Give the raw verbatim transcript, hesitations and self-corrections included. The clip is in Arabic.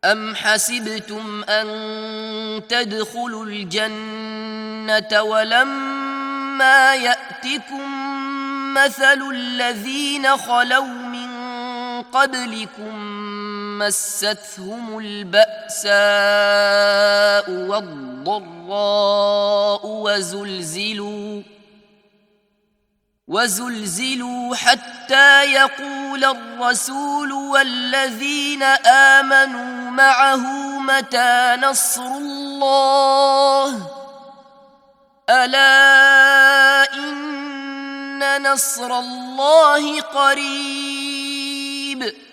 أم حسبتم أن تدخلوا الجنة ولما يأتكم مثل الذين خلوا من قبلكم مستهم البأساء والضراء وزلزلوا وزلزلوا حتى يقول الرسول والذين آمنوا معه متى نصر الله ألا إن نصر الله قريب